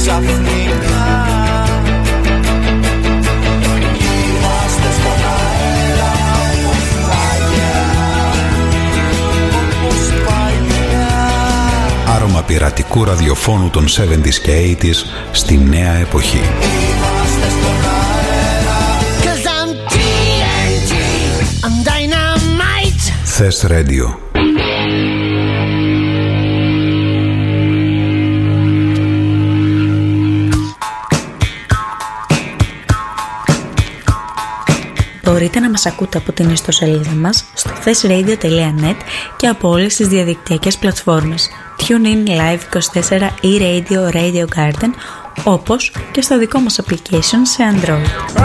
ξαφνικά. Είμαστε στον αέρα όπως παλιά, όπως παλιά. Άρωμα πειρατικού ραδιοφώνου των 70s και 80s στη νέα εποχή. Είμαστε στον αέρα. 'Cause I'm TNT, I'm dynamite. Θες Radio. Μπορείτε να μας ακούτε από την ιστοσελίδα μας στο thesradio.net και από όλες τις διαδικτυακές πλατφόρμες TuneIn, Live24 ή Radio, Radio Garden, όπως και στο δικό μας application σε Android.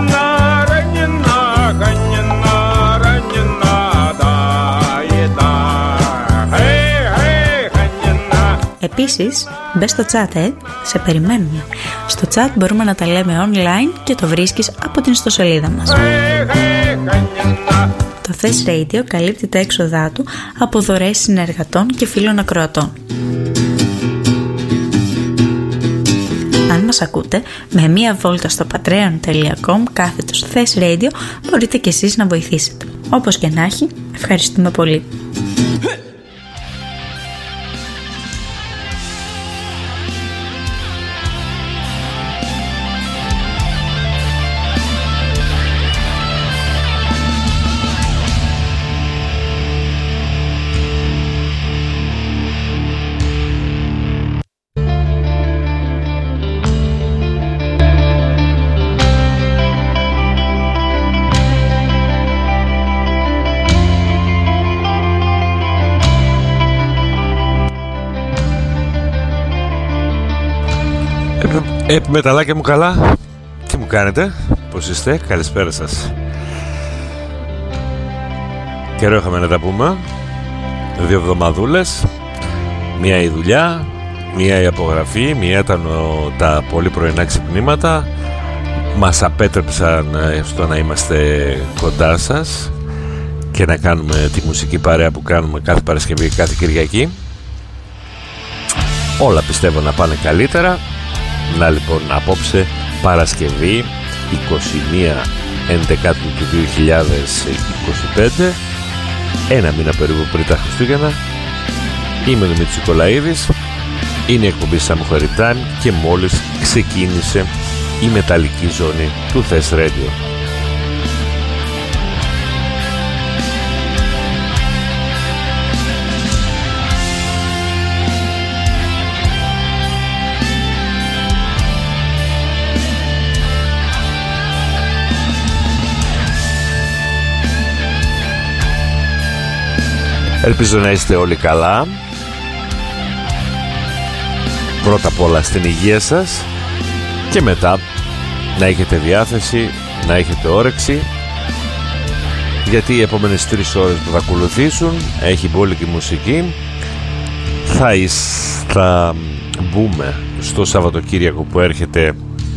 Επίσης, μπες στο chat, σε περιμένουμε. Στο chat μπορούμε να τα λέμε online και το βρίσκεις από την ιστοσελίδα μας. Το Thess Radio καλύπτει τα έξοδά του από δωρεές συνεργατών και φίλων ακροατών. Αν μας ακούτε, με μία βόλτα στο patreon.com/Thess Radio μπορείτε και εσείς να βοηθήσετε. Όπως και να έχει, ευχαριστούμε πολύ. Μεταλλάκια μου, καλά, τι μου κάνετε, πώς είστε, καλησπέρα σας. Καιρό είχαμε να τα πούμε, 2 εβδομαδούλες, μία η δουλειά, μία η απογραφή, μία ήταν τα πολύ πρωινά ξυπνήματα. Μας απέτρεψαν στο να είμαστε κοντά σας και να κάνουμε τη μουσική παρέα που κάνουμε κάθε Παρασκευή, κάθε Κυριακή. Όλα πιστεύω να πάνε καλύτερα. Να λοιπόν, απόψε Παρασκευή 21/11 του 2025, ένα μήνα περίπου πριν τα Χριστούγεννα. Είμαι ο Δημήτρης Νικολαίδης, είναι η εκπομπή Samuel Time και μόλις ξεκίνησε η μεταλλική ζώνη του Thess Radio. Ελπίζω να είστε όλοι καλά. Πρώτα απ' όλα στην υγεία σας και μετά να έχετε διάθεση, να έχετε όρεξη, γιατί οι επόμενες 3 ώρες που θα ακολουθήσουν έχει μπόλικη μουσική. Θα μπούμε στο Σαββατοκύριακο που έρχεται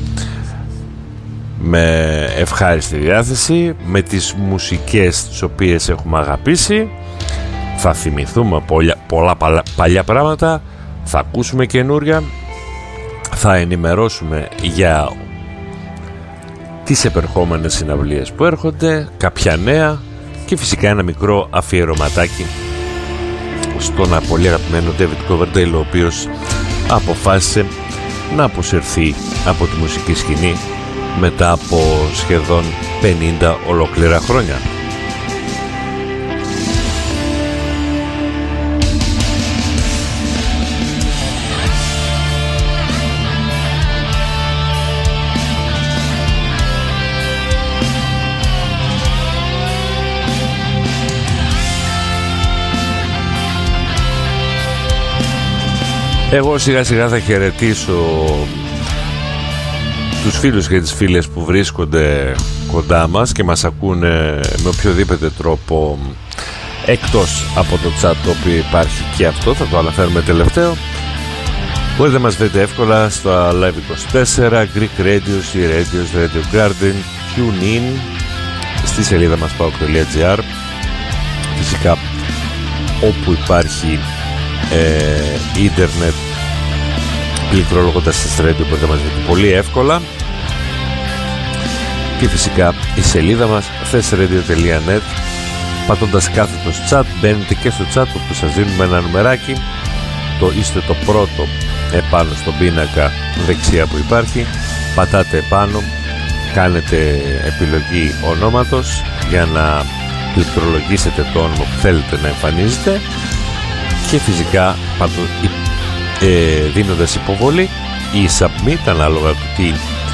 με ευχάριστη διάθεση, με τις μουσικές τις οποίες έχουμε αγαπήσει. Θα θυμηθούμε πολλά παλιά πράγματα, θα ακούσουμε καινούρια, θα ενημερώσουμε για τις επερχόμενες συναυλίες που έρχονται, κάποια νέα και φυσικά ένα μικρό αφιερωματάκι στον πολύ αγαπημένο David Coverdale, ο οποίος αποφάσισε να αποσυρθεί από τη μουσική σκηνή μετά από σχεδόν 50 ολόκληρα χρόνια. Εγώ σιγά σιγά θα χαιρετήσω τους φίλους και τις φίλες που βρίσκονται κοντά μας και μας ακούνε με οποιοδήποτε τρόπο εκτός από το chat, το οποίο υπάρχει και αυτό, θα το αναφέρουμε τελευταίο. Μπορείτε να μας βρείτε εύκολα στο Live24, Greek Radios ή Radios, Radio Garden, TuneIn, στη σελίδα μας paok.gr. Φυσικά όπου υπάρχει ίντερνετ πληκτρολογώντας τη Radio μπορείτε να μας βρείτε πολύ εύκολα. Και φυσικά η σελίδα μας thesradio.net, πατώντας κάθετος chat μπαίνετε και στο chat όπου σας δίνουμε ένα νουμεράκι. Είστε το πρώτο επάνω στον πίνακα δεξιά που υπάρχει, πατάτε επάνω, κάνετε επιλογή ονόματος για να πληκτρολογήσετε το όνομα που θέλετε να εμφανίζετε και φυσικά δίνοντας υποβολή ή submit ανάλογα του τι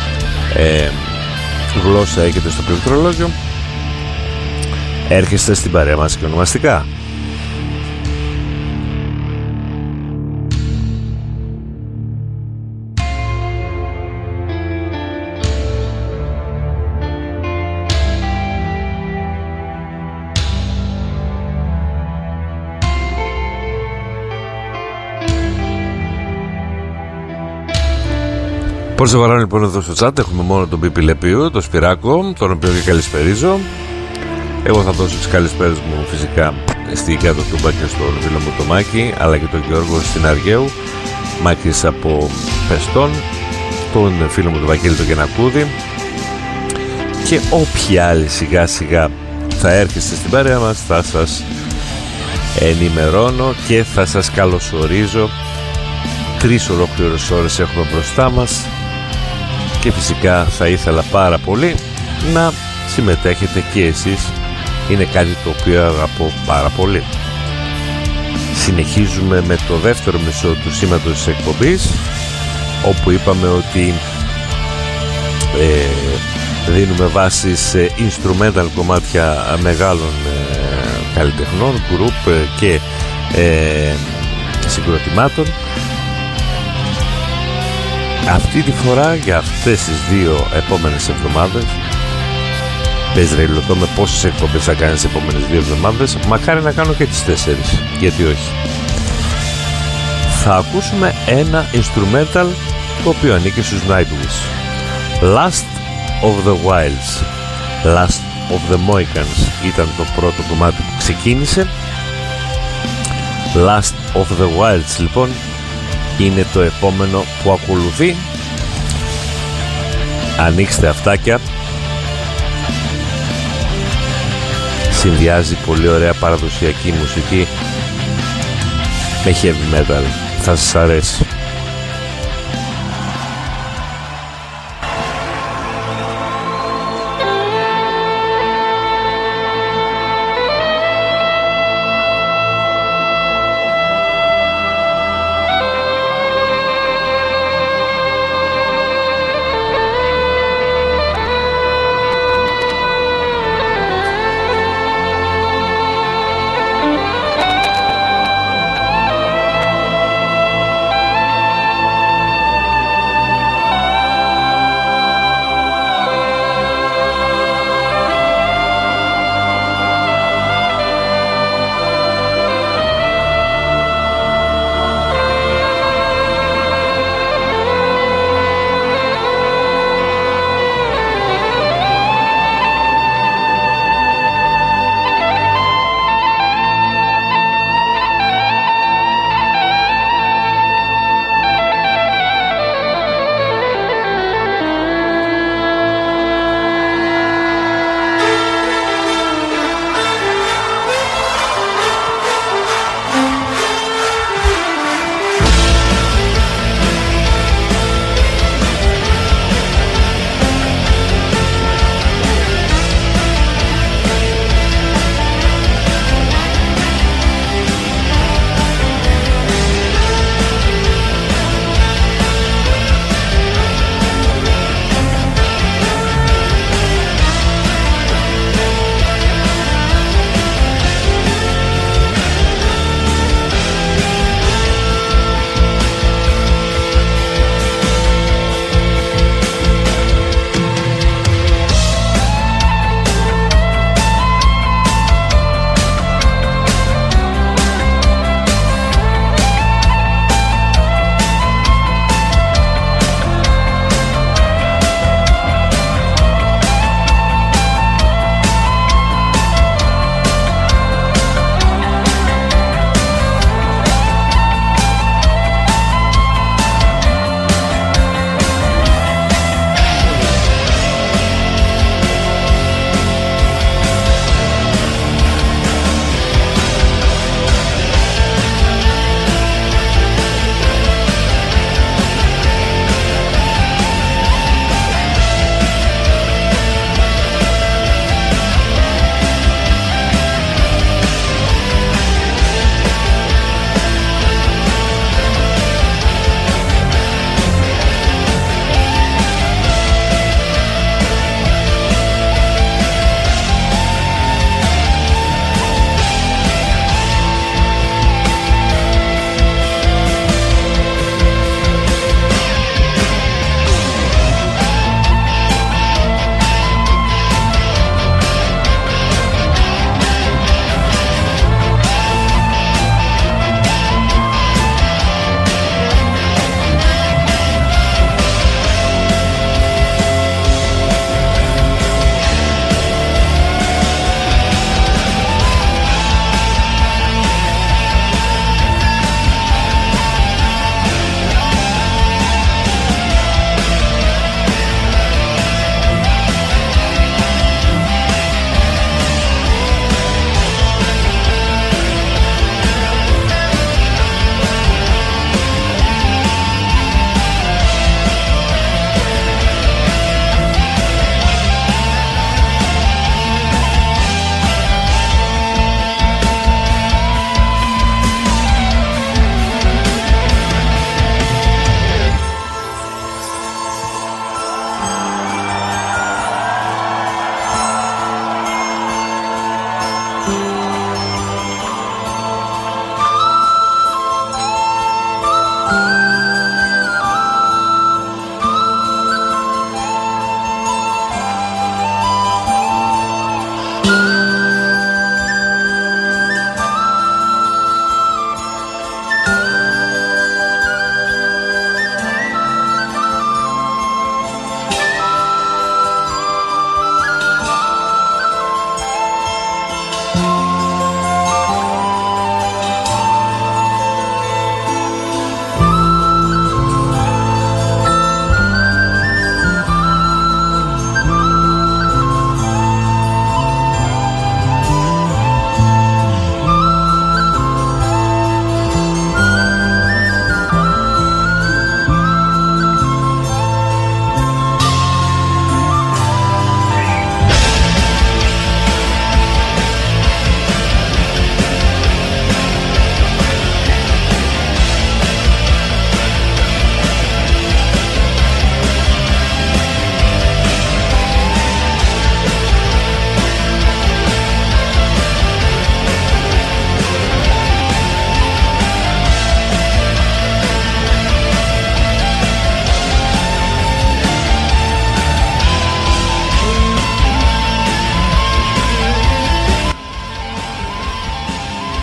γλώσσα έχετε στο πληκτρολόγιο, έρχεστε στην παρέα μας και ονομαστικά. Πορσεβαράν λοιπόν εδώ στο chat έχουμε μόνο τον Πίπη Λεπίου, τον Σπυράκο, τον οποίο και καλησπερίζω. Εγώ θα δώσω τις καλησπέρες μου φυσικά στην Κάτω Τούμπα και στον φίλο μου το Μάκη, αλλά και τον Γιώργο στην Αργαίου, Μάκης από Πεστών, τον φίλο μου τον Βαγγέλη τον Γενακούδη και όποιοι άλλοι σιγά σιγά θα έρχεστε στην παρέα μας θα σας ενημερώνω και θα σας καλωσορίζω. 3 ολόκληρες ώρες έχουμε μπροστά μας και φυσικά θα ήθελα πάρα πολύ να συμμετέχετε και εσείς, είναι κάτι το οποίο αγαπώ πάρα πολύ. Συνεχίζουμε με το δεύτερο μισό του σήματος της εκπομπής, όπου είπαμε ότι δίνουμε βάση σε instrumental κομμάτια μεγάλων καλλιτεχνών, group και συγκροτημάτων. Αυτή τη φορά για αυτές τις 2 επόμενες εβδομάδες, πες ρε ρωτώ με πόσες εκπομπές θα κάνεις τις επόμενες 2 εβδομάδες, μακάρι να κάνω και τις 4, γιατί όχι. Θα ακούσουμε ένα instrumental το οποίο ανήκει στους Nightwish. Last of the Wilds, Last of the Mohicans ήταν το πρώτο κομμάτι που ξεκίνησε. Last of the Wilds λοιπόν είναι το επόμενο που ακολουθεί. Ανοίξτε αυτάκια. Συνδυάζει πολύ ωραία παραδοσιακή μουσική με heavy metal. Θα σας αρέσει.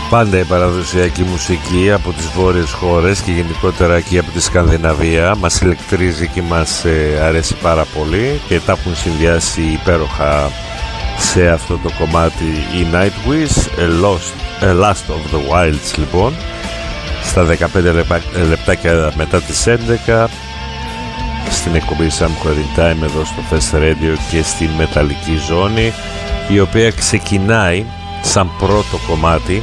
Πάντα η παραδοσιακή μουσική από τις βόρειες χώρες και γενικότερα εκεί από τη Σκανδιναβία μας ηλεκτρίζει και μας αρέσει πάρα πολύ και τα έχουν συνδυάσει υπέροχα σε αυτό το κομμάτι οι Nightwish, A Last of the Wilds λοιπόν, στα 15 λεπτάκια μετά τις 11 στην εκπομπή Some Coding Time εδώ στο Fest Radio και στην μεταλλική ζώνη, η οποία ξεκινάει σαν πρώτο κομμάτι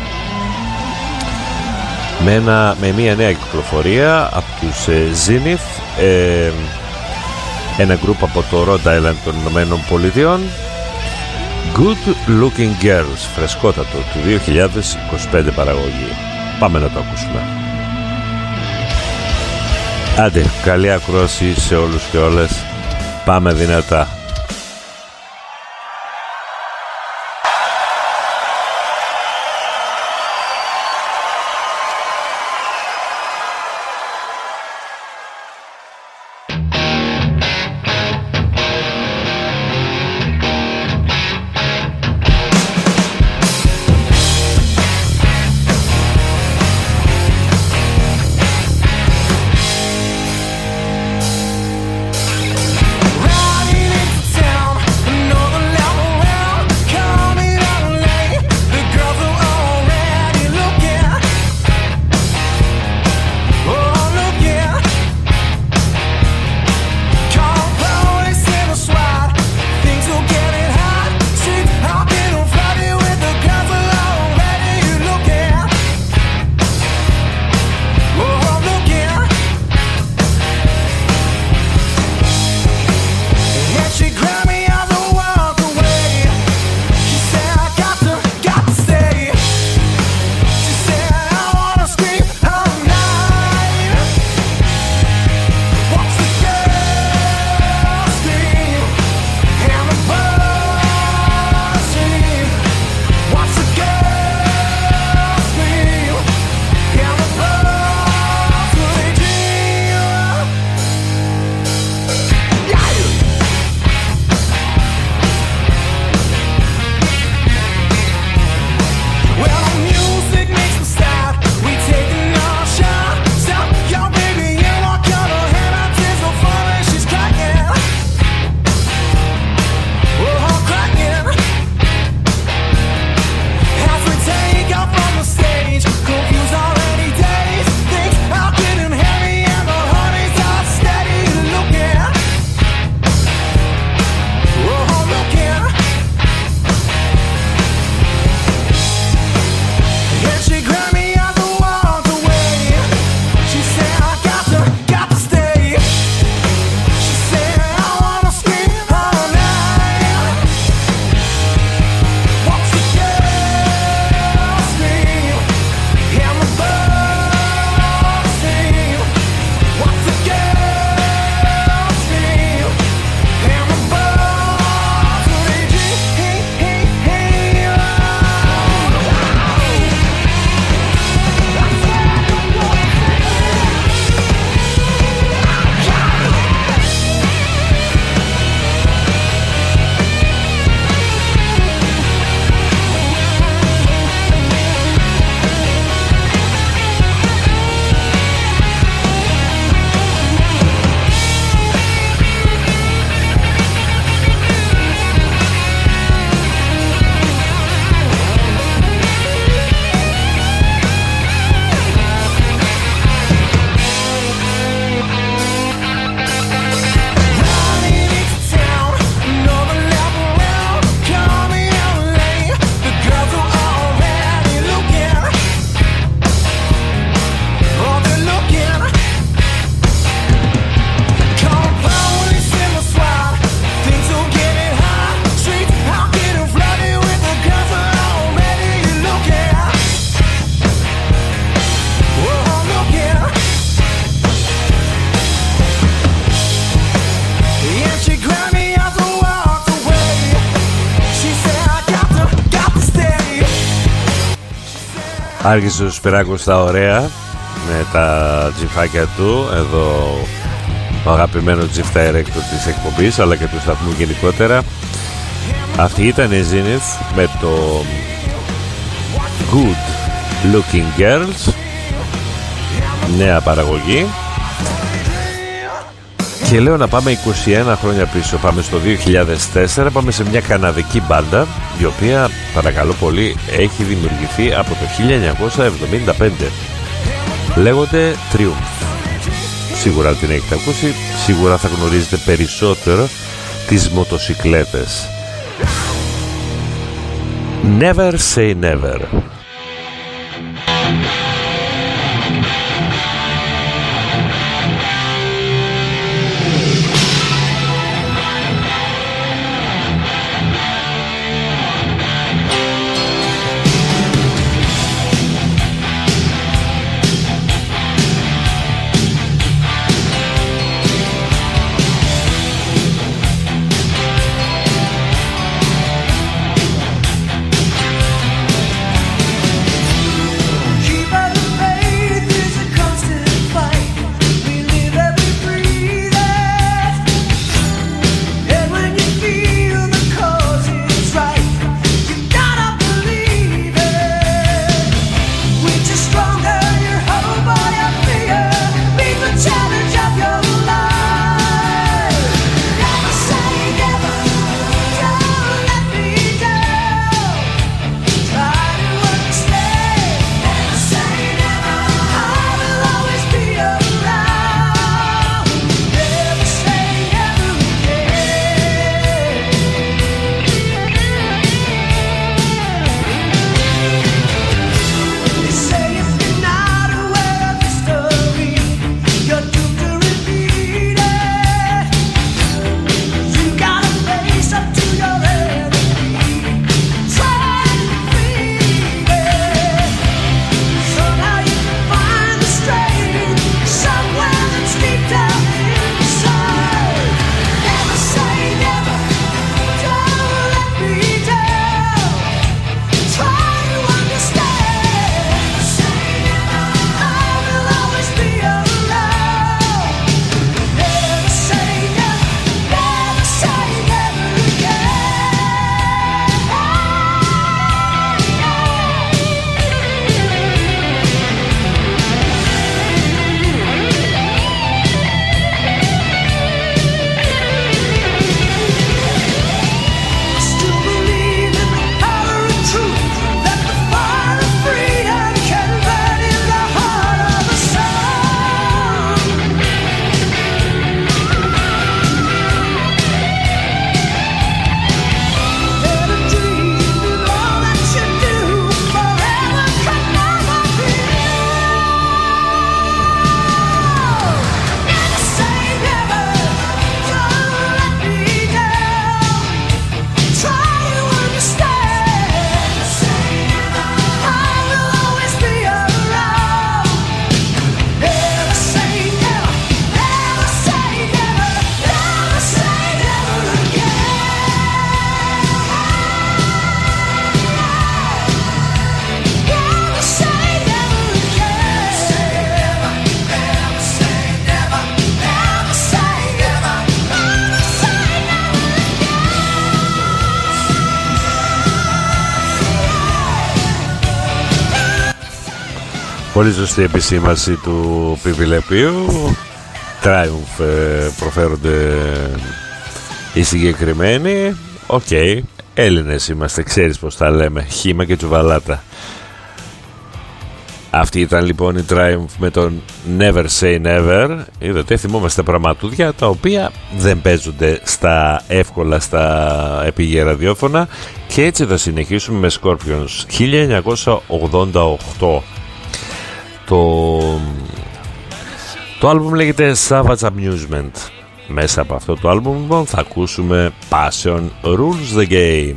με μια νέα κυκλοφορία από τους Zenith, ένα γκρουπ από το Rhode Island των Ηνωμένων Πολιτειών. Good Looking Girls, φρεσκότατο του 2025 παραγωγή. Πάμε να το ακούσουμε. Άντε, καλή ακρόαση σε όλους και όλες. Πάμε δυνατά. Άρχισε ο Σπυράκος τα ωραία με τα τζιφάκια του. Εδώ ο αγαπημένο τζιφ director της εκπομπής αλλά και του σταθμού γενικότερα. Αυτή ήταν η Zenith με το Good Looking Girls, νέα παραγωγή. Και λέω να πάμε 21 χρόνια πίσω, πάμε στο 2004, πάμε σε μια καναδική μπάντα η οποία, παρακαλώ πολύ, έχει δημιουργηθεί από το 1975. Λέγονται Triumph. Σίγουρα την έχετε ακούσει, σίγουρα θα γνωρίζετε περισσότερο τις μοτοσικλέτες. Never say never. Πολύ σωστή επισήμαση του Πιπιλεπίου. Triumph προφέρονται οι συγκεκριμένοι. Οκ, Έλληνες είμαστε, ξέρεις πως τα λέμε, χύμα και τσουβαλάτα. Αυτή ήταν λοιπόν η Triumph με τον Never Say Never. Είδατε, θυμόμαστε πραγματούδια τα οποία δεν παίζονται εύκολα στα επίγεια ραδιόφωνα. Και έτσι θα συνεχίσουμε με Scorpions 1988. Το άλμπουμ λέγεται Savage Amusement. Μέσα από αυτό το άλμπουμ λοιπόν θα ακούσουμε Passion Rules the Game.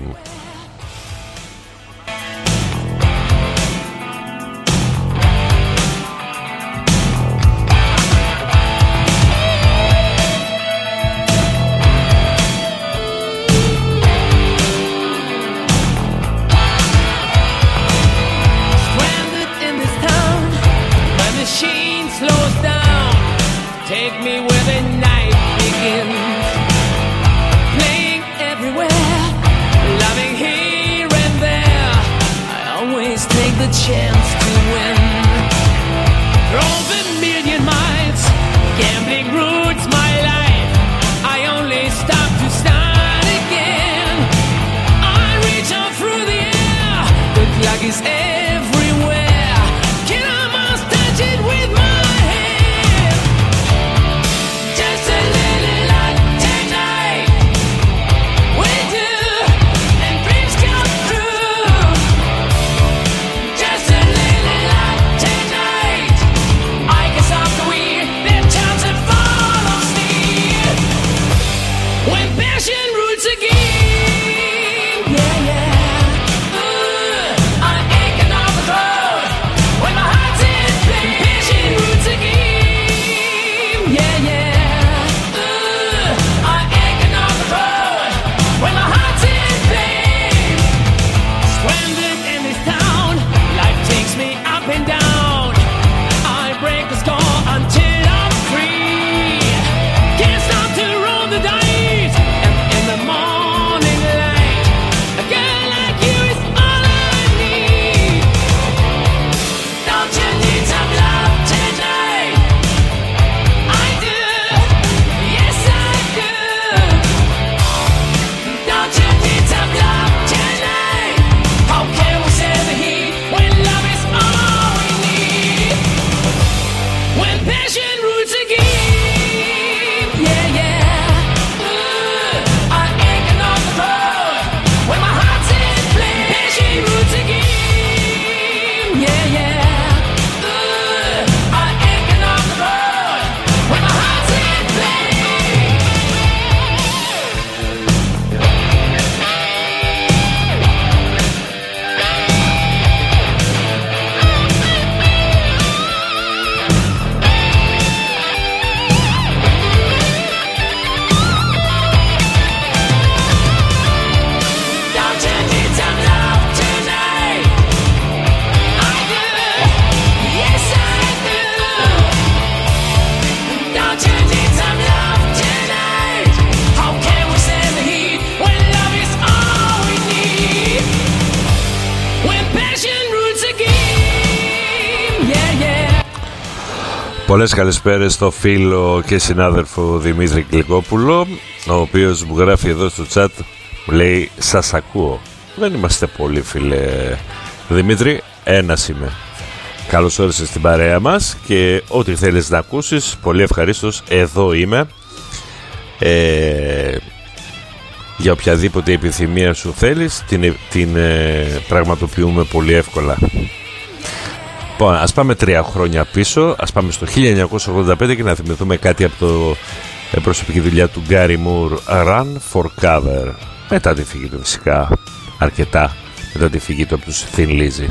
Chance to Πολλές καλησπέρες στο φίλο και συνάδελφο Δημήτρη Γλυκόπουλο, ο οποίος μου γράφει εδώ στο chat, μου λέει «Σας ακούω». Δεν είμαστε πολλοί, φίλε Δημήτρη, ένας είμαι. Καλώς όρισες στην παρέα μας και ό,τι θέλεις να ακούσεις, πολύ ευχαρίστως, εδώ είμαι. Για οποιαδήποτε επιθυμία σου θέλεις, την πραγματοποιούμε πολύ εύκολα. Λοιπόν, ας πάμε 3 χρόνια πίσω, ας πάμε στο 1985 και να θυμηθούμε κάτι από το προσωπική δουλειά του Gary Moore, Run for Cover. Μετά τη φυγή του, φυσικά, αρκετά μετά τη φυγή του από τους Thin Lizzy.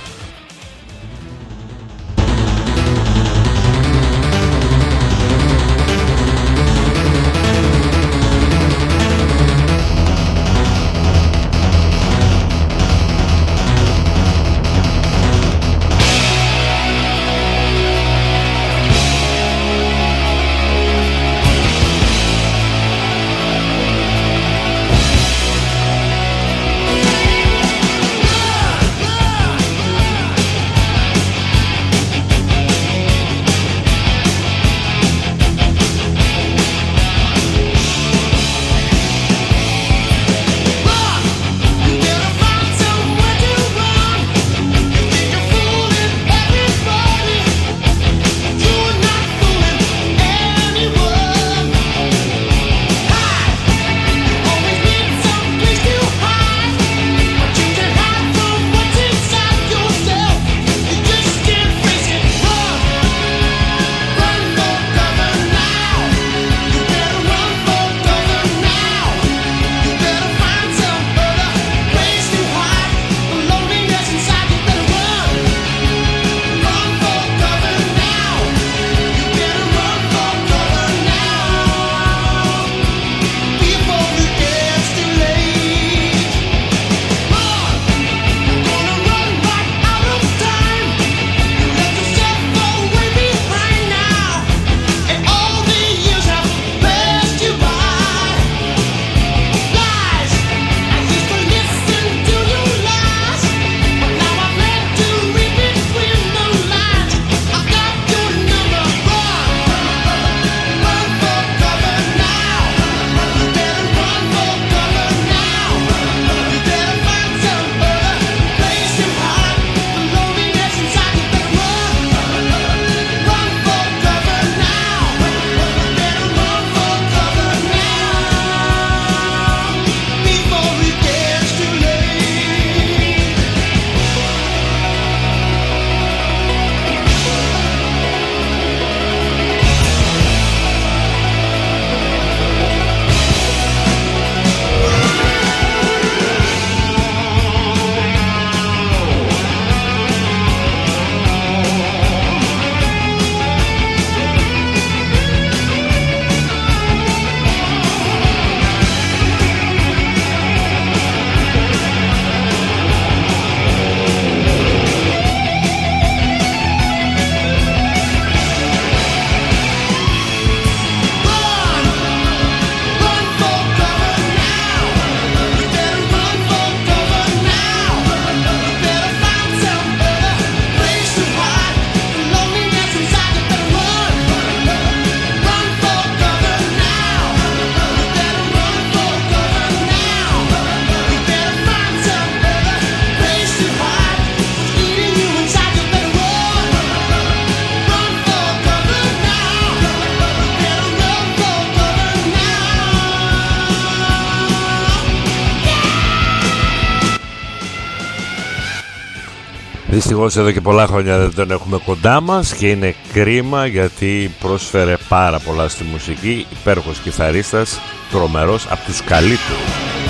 Δυστυχώς εδώ και πολλά χρόνια δεν τον έχουμε κοντά μας και είναι κρίμα, γιατί πρόσφερε πάρα πολλά στη μουσική, υπέροχος κιθαρίστας, τρομερός, από τους καλύτερους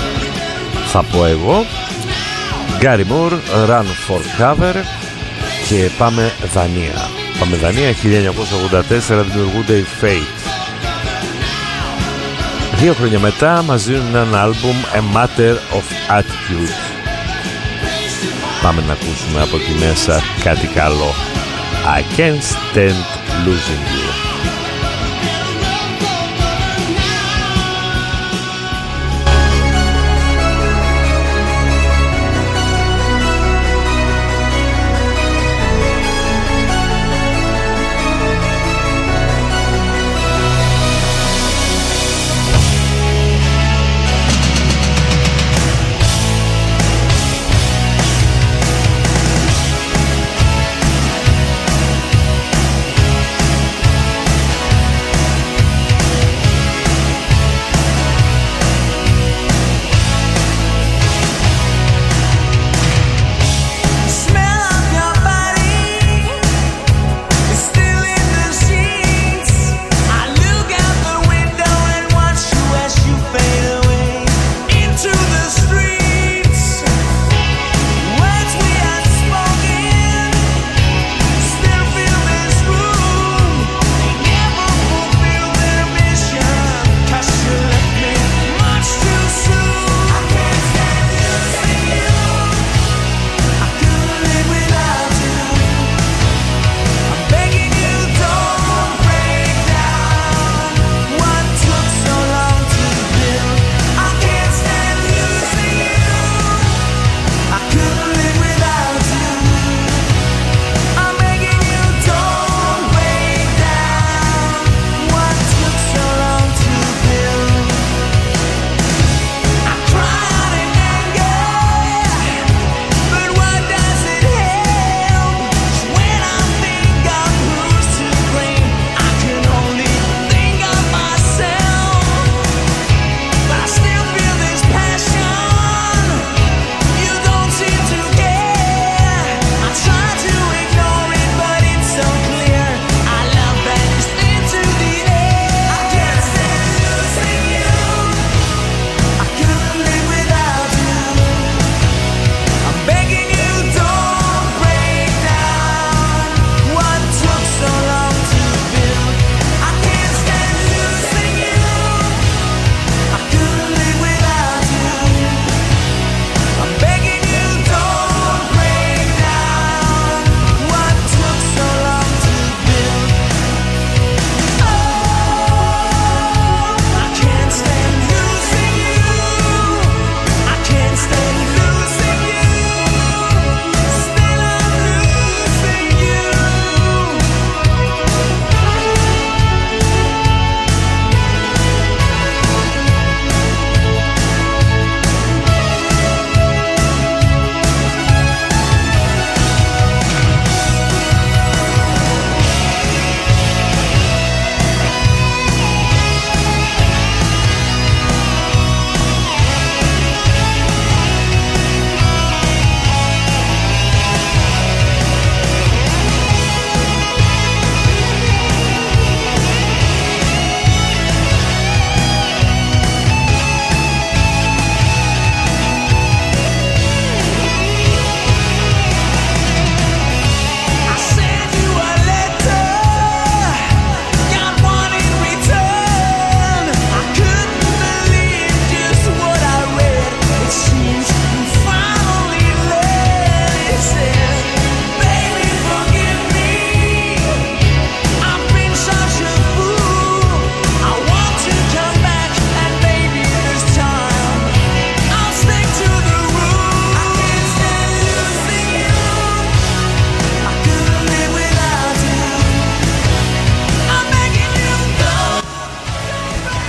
θα πω εγώ. Gary Moore, Run for Cover. Και πάμε Δανία. Πάμε Δανία, 1984 δημιουργούνται οι Fate. 2 χρόνια μετά μας δίνουν ένα άλμπουμ, A Matter of Attitude. Πάμε να ακούσουμε από εκεί μέσα κάτι καλό. I Can't Stand Losing You.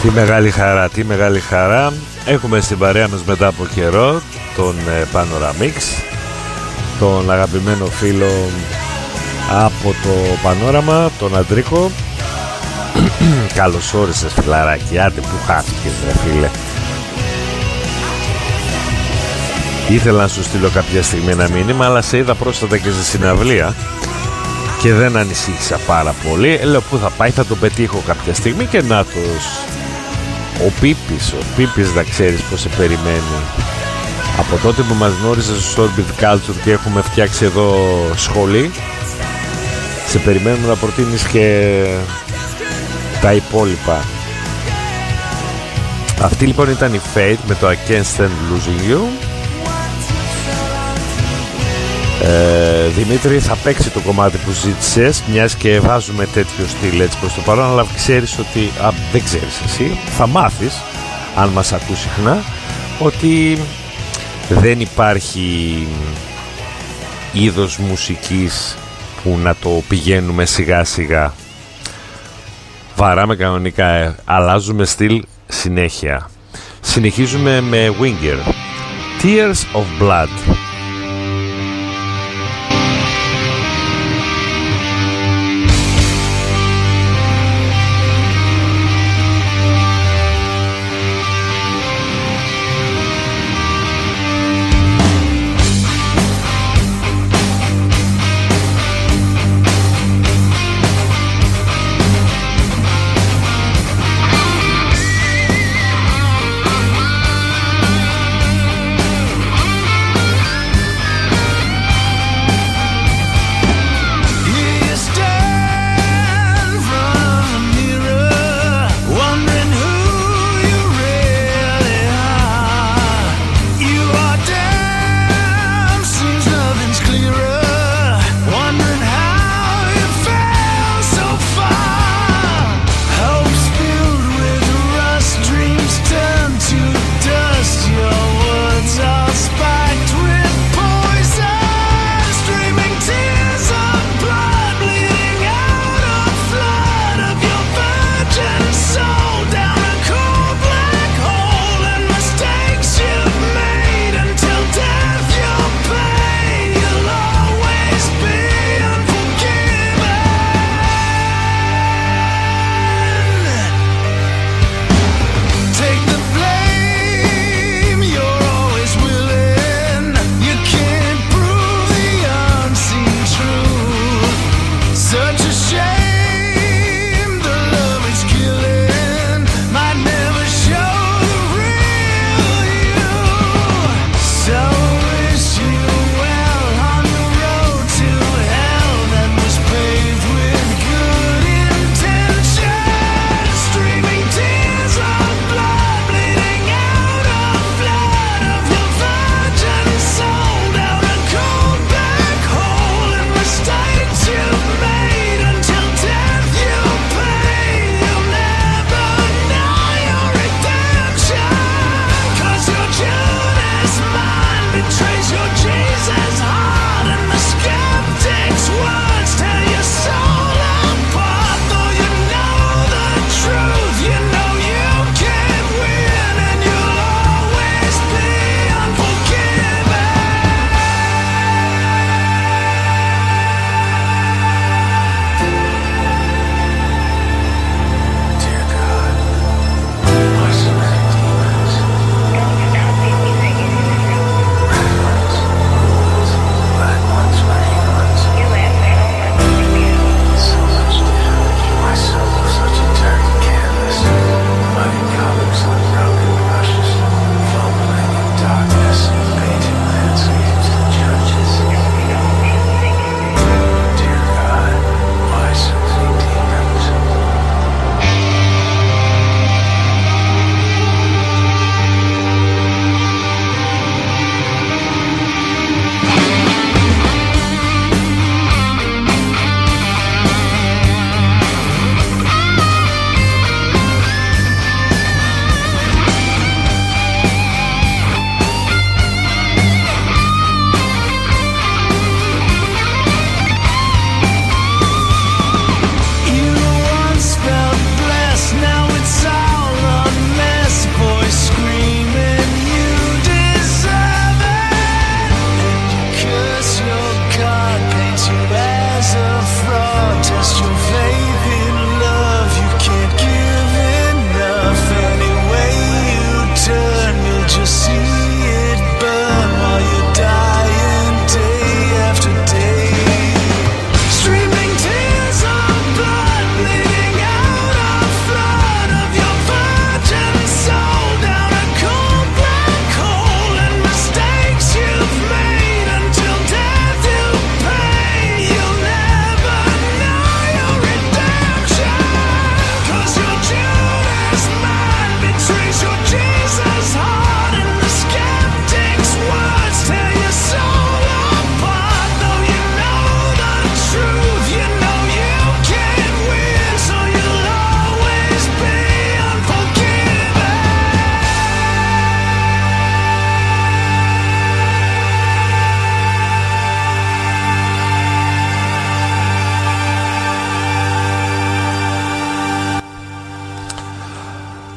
Τι μεγάλη χαρά. Έχουμε στην παρέα μας μετά από καιρό τον Panoramix, τον αγαπημένο φίλο από το Πανόραμα, τον Αντρίκο. Καλώς όρισες φιλαράκι, άντε που χάθηκες ρε φίλε. Ήθελα να σου στείλω κάποια στιγμή ένα μήνυμα, αλλά σε είδα πρόσφατα και στη συναυλία και δεν ανησύχησα πάρα πολύ. Λέω πού θα πάει, θα τον πετύχω κάποια στιγμή και νάτος. Ο Πίπης να ξέρεις πως σε περιμένει. Από τότε που μας γνώριζε στο Orbit Culture και έχουμε φτιάξει εδώ σχολή, σε περιμένουμε να προτείνεις και τα υπόλοιπα. Αυτή λοιπόν ήταν η Fate με το I Can't Stand Losing You. Δημήτρη, θα παίξει το κομμάτι που ζήτησες, μιας και βάζουμε τέτοιο στυλ έτσι προς το παρόν, αλλά ξέρεις ότι, δεν ξέρεις εσύ, θα μάθεις αν μας ακούς συχνά, ότι δεν υπάρχει είδος μουσικής που να το πηγαίνουμε σιγά σιγά. Βαράμε κανονικά, αλλάζουμε στυλ συνέχεια. Συνεχίζουμε με Winger, Tears of Blood.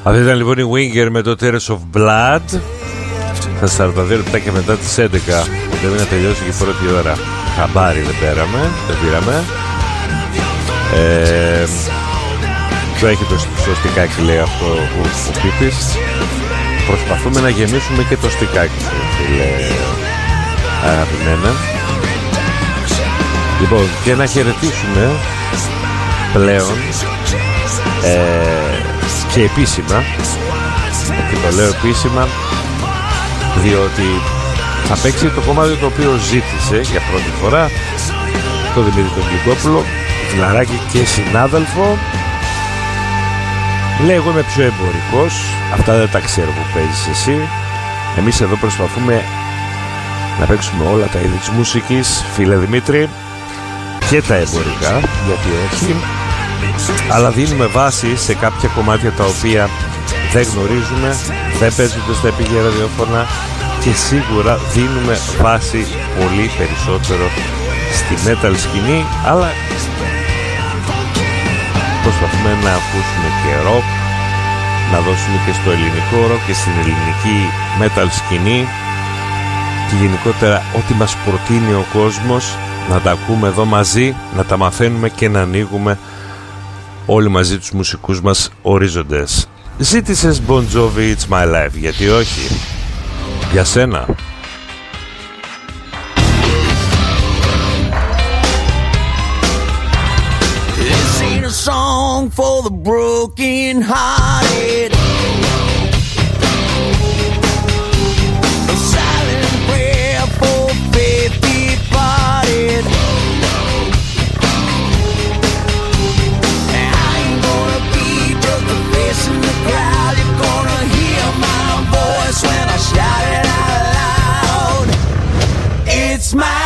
Αυτή ήταν λοιπόν η Winger με το Tears of Blood. Στα 42 λεπτάκια μετά τις 11 που πρέπει να τελειώσει και η πρώτη ώρα. Χαμπάρι δεν πήραμε. Το έχει το στικάκι, λέει αυτό ο Πίπης. Προσπαθούμε να γεμίσουμε και το στικάκι, φίλε αγαπημένα. Λοιπόν, και να χαιρετήσουμε πλέον και επίσημα, και το λέω επίσημα διότι θα παίξει το κομμάτι το οποίο ζήτησε για πρώτη φορά το Δημήτρη τον Γλυκόπουλο, φιλαράκι και συνάδελφο. Λέει, εγώ είμαι πιο εμπορικός, αυτά δεν τα ξέρω που παίζεις εσύ. Εμείς εδώ προσπαθούμε να παίξουμε όλα τα είδη της μουσικής, φίλε Δημήτρη, και τα εμπορικά, γιατί όχι, αλλά δίνουμε βάση σε κάποια κομμάτια τα οποία δεν γνωρίζουμε, δεν παίζονται στα επίγεια ραδιόφωνα και σίγουρα δίνουμε βάση πολύ περισσότερο στη metal σκηνή, αλλά προσπαθούμε να ακούσουμε και rock, να δώσουμε και στο ελληνικό rock και στην ελληνική metal σκηνή και γενικότερα ό,τι μας προτείνει ο κόσμος να τα ακούμε εδώ μαζί, να τα μαθαίνουμε και να ανοίγουμε όλοι μαζί τους μουσικούς μας ορίζοντες. Ζήτησες Bon Jovi It's My Life, γιατί όχι, για σένα. Song for the broken hearted, a silent prayer for faith departed. I ain't gonna be just a face in the crowd. You're gonna hear my voice when I shout it out loud. It's my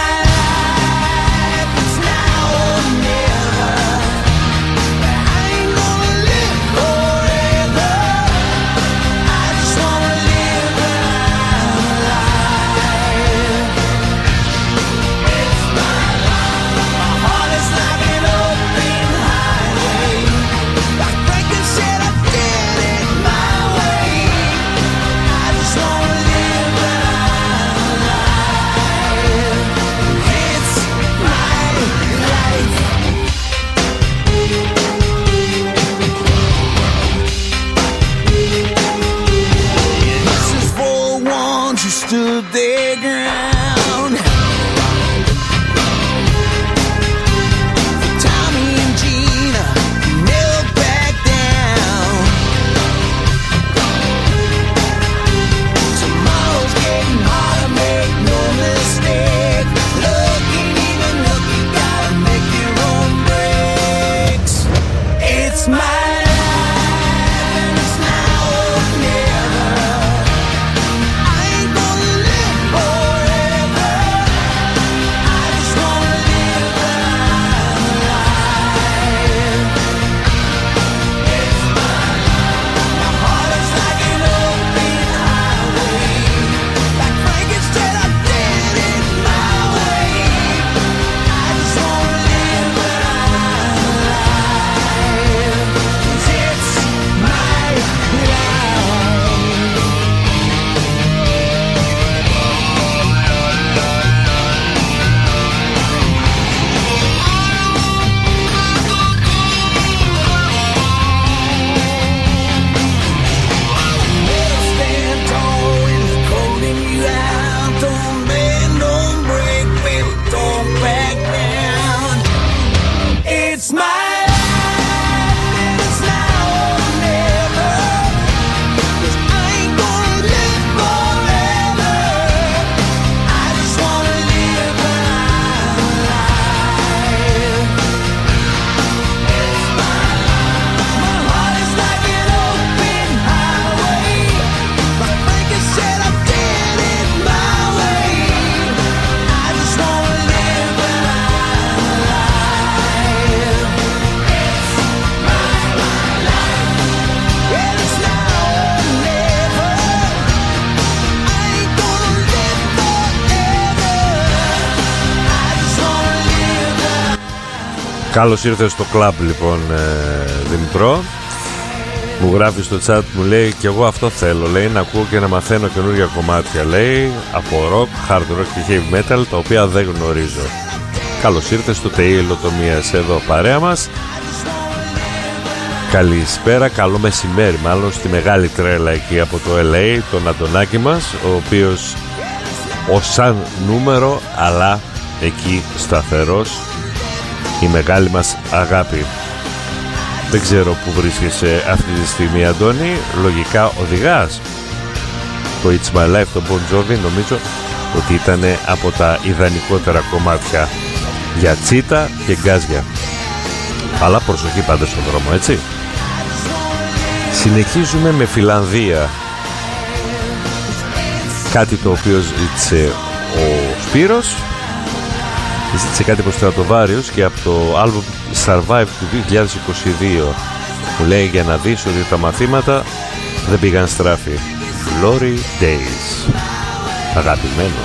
stood their ground. Tommy and Gina never back down. Tomorrow's getting harder, make no mistake. Looking even look, you gotta make your own breaks. It's my καλώς ήρθες στο κλαμπ λοιπόν, Δημητρό. Μου γράφει στο chat, μου λέει και εγώ αυτό θέλω, λέει, να ακούω και να μαθαίνω καινούργια κομμάτια, λέει, από rock, hard rock και heavy metal, τα οποία δεν γνωρίζω. Καλώς ήρθες στο ΤΕΙ-ΛΟΤΟΜΙΑΣ εδώ παρέα μας. Καλησπέρα, καλό μεσημέρι μάλλον στη μεγάλη τρέλα εκεί από το LA, τον Αντωνάκη μας, ο οποίος ως σαν νούμερο, αλλά εκεί σταθερός, η μεγάλη μας αγάπη. Δεν ξέρω που βρίσκεσαι αυτή τη στιγμή, Αντώνη. Λογικά οδηγάς. Το It's My Life, το Bon Jovi, νομίζω ότι ήταν από τα ιδανικότερα κομμάτια για τσίτα και γκάζια. Αλλά προσοχή πάντα στον δρόμο, έτσι. Συνεχίζουμε με Φιλανδία. Κάτι το οποίο ζήτησε ο Σπύρος. Ζήτησε κάτι από Στρατοβάριος και από το album Survive του 2022. Μου λέει για να δεις ότι τα μαθήματα δεν πήγαν στράφη. Glory Days. Αγαπημένο.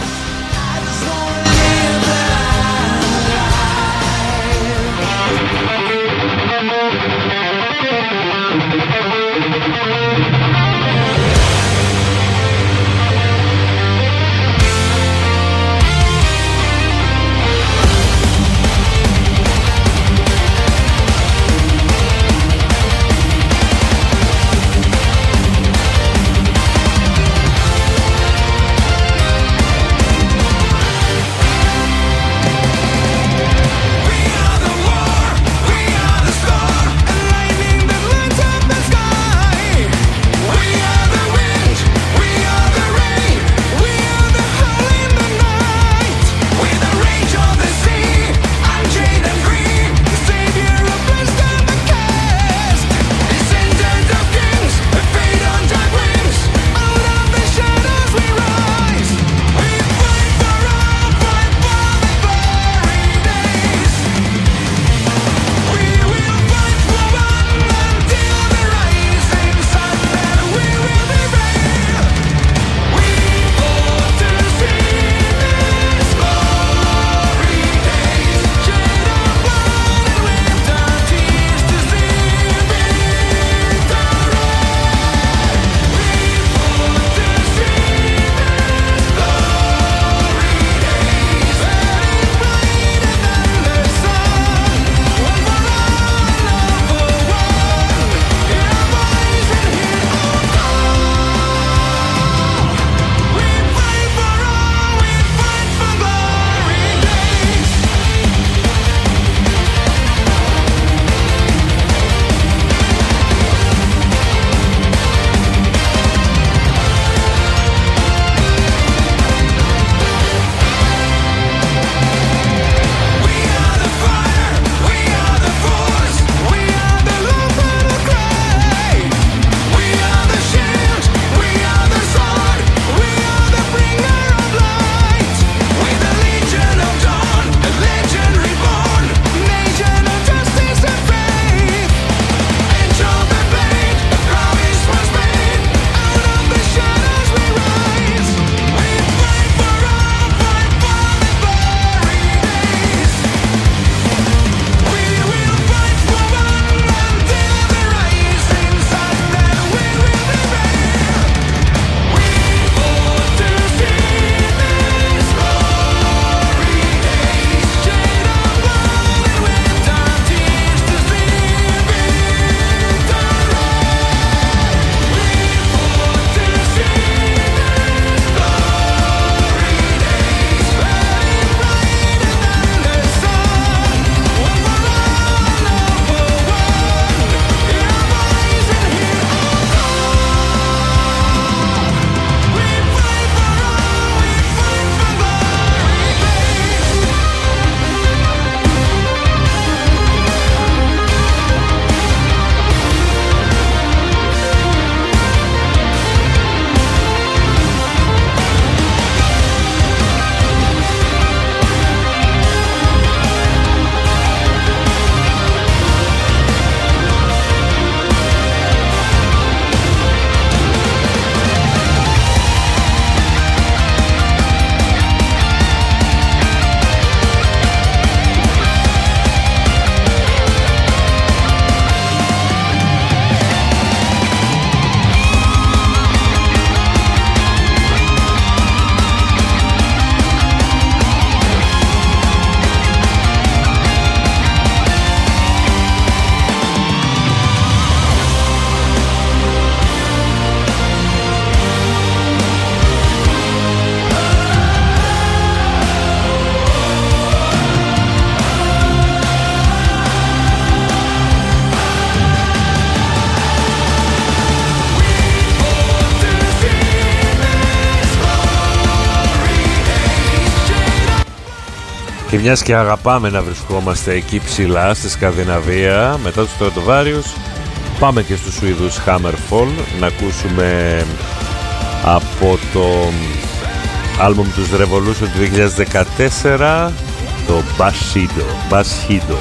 Και μιας και αγαπάμε να βρισκόμαστε εκεί ψηλά στη Σκανδιναβία μετά τους Στρατοβάριους, πάμε και στους Σουηδούς Hammerfall να ακούσουμε από το άλμπουμ τους Revolution του 2014 το Bashido.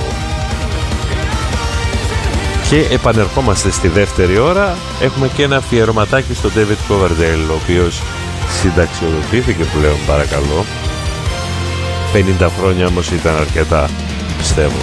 Και επανερχόμαστε στη δεύτερη ώρα. Έχουμε και ένα αφιερωματάκι στον David Coverdale, ο οποίος συνταξιοδοτήθηκε πλέον, παρακαλώ. 50 χρόνια όμως ήταν αρκετά, πιστεύω.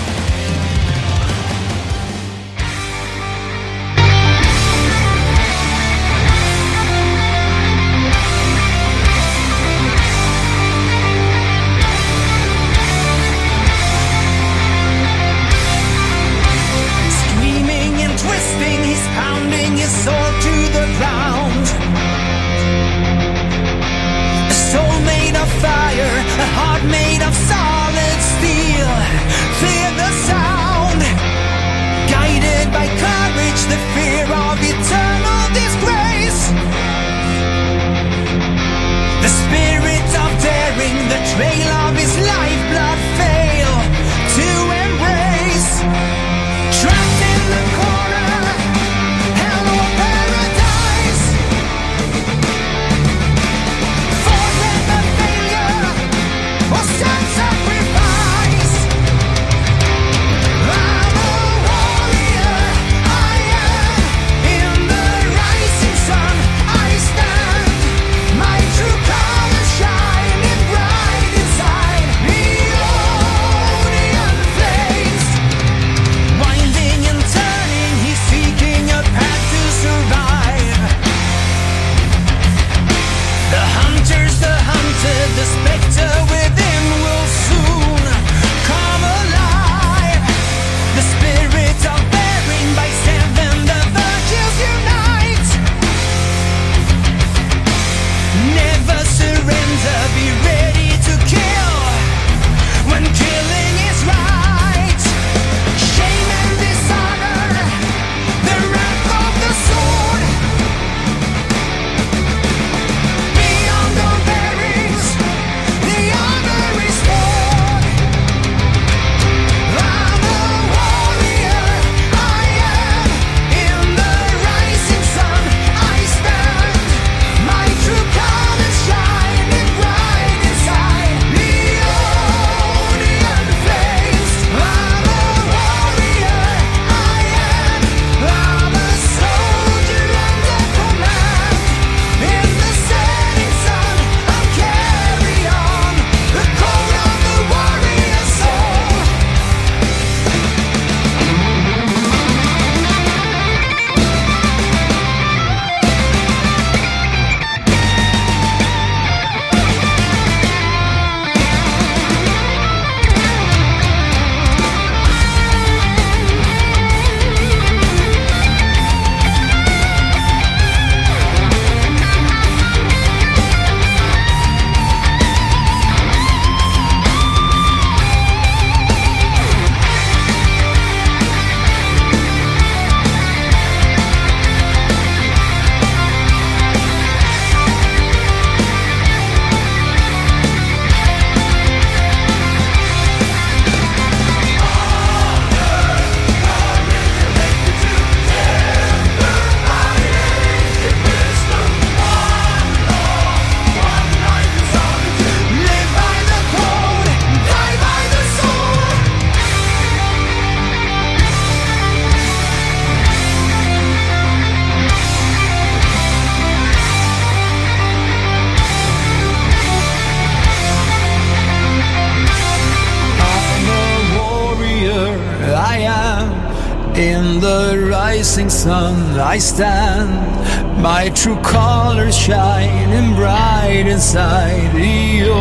rising sun I stand, my true colors shining bright inside the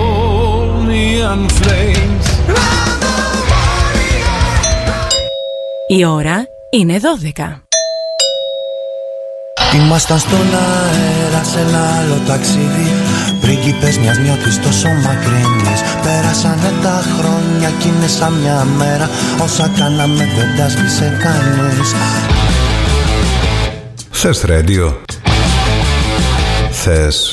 neon flames. Η ώρα είναι 12. Ήμασταν στον αέρα σε ένα άλλο ταξίδι, πρίγκιπες μιας νιώτης τόσο μακρινής. Πέρασανε τα χρόνια κι είναι σαν μια μέρα, όσα κάναμε δεν τα σβήσε κανείς. Θες ρέντιο? Θες